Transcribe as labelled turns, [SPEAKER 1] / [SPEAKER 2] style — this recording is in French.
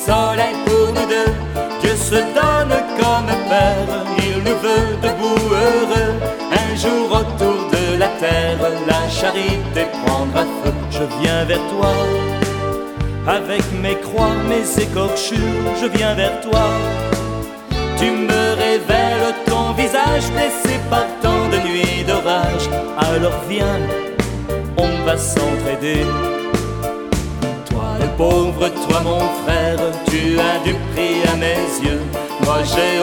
[SPEAKER 1] soleil pour nous deux. Dieu se donne comme père, il nous veut debout heureux. Un jour autour de la terre, la charité prendra feu. Je viens vers toi, avec mes croix, mes écorchures, je viens vers toi. Tu me révèles ton visage blessé par tant de nuits d'orage. Alors viens, on va s'entraider. Toi le pauvre, toi mon frère, tu as du prix à mes yeux. Moi j'ai